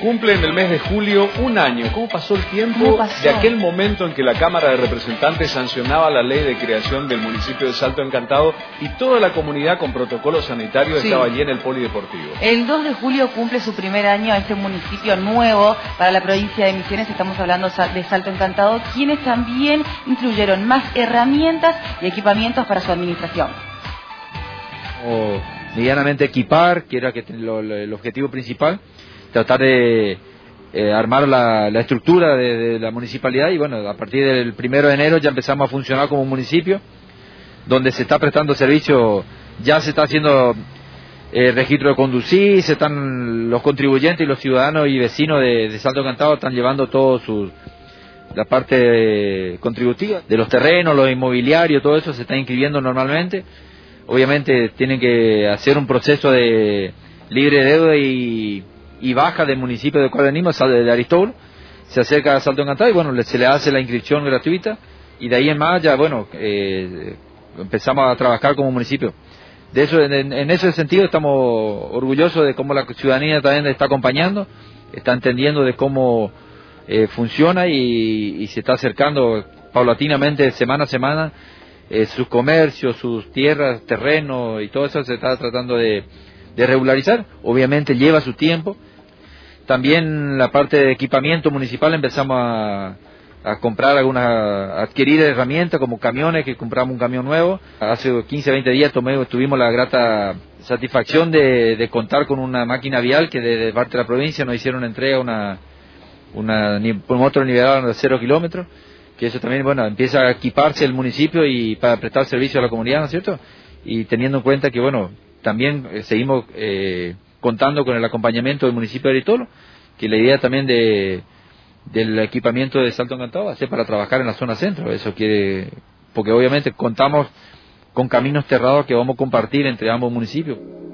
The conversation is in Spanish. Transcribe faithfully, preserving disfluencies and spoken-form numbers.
cumple en el mes de julio un año. ¿Cómo pasó el tiempo pasó? de aquel momento en que la Cámara de Representantes sancionaba la ley de creación del municipio de Salto Encantado y toda la comunidad con protocolo sanitario Sí. estaba allí en el polideportivo? El dos de julio cumple su primer año este municipio nuevo para la provincia de Misiones. Estamos hablando de Salto Encantado, quienes también incluyeron más herramientas y equipamientos para su administración. O medianamente equipar, que era que lo, lo, el objetivo principal, tratar de eh, armar la, la estructura de, de la municipalidad, y bueno, a partir del primero de enero ya empezamos a funcionar como un municipio donde se está prestando servicio, ya se está haciendo eh, registro de conducir, se están los contribuyentes y los ciudadanos y vecinos de, de Salto Encantado están llevando todo su la parte contributiva de los terrenos, los inmobiliarios, todo eso se está inscribiendo normalmente. Obviamente tienen que hacer un proceso de libre deuda y, y baja del municipio del cual venimos, de Aristóbulo, se acerca a Salto Encantado y bueno, se le hace la inscripción gratuita y de ahí en más ya bueno, eh, empezamos a trabajar como municipio. De eso, en, en ese sentido estamos orgullosos de cómo la ciudadanía también está acompañando, está entendiendo de cómo eh, funciona y, y se está acercando paulatinamente semana a semana. Eh, sus comercios, sus tierras, terrenos y todo eso se está tratando de, de regularizar. Obviamente lleva su tiempo. También la parte de equipamiento municipal empezamos a, a comprar algunas, a adquirir herramientas como camiones, que compramos un camión nuevo. Hace quince, veinte días tomé, tuvimos la grata satisfacción de, de contar con una máquina vial que desde parte de la provincia nos hicieron entrega una, una, un otro nivelado de cero kilómetros. Que eso también, bueno, empieza a equiparse el municipio y para prestar servicio a la comunidad, ¿no es cierto? Y teniendo en cuenta que, bueno, también eh, seguimos eh, contando con el acompañamiento del municipio de Aristóbulo, que la idea también de del equipamiento de Salto Encantado va a ser para trabajar en la zona centro. Eso quiere, porque obviamente contamos con caminos cerrados que vamos a compartir entre ambos municipios.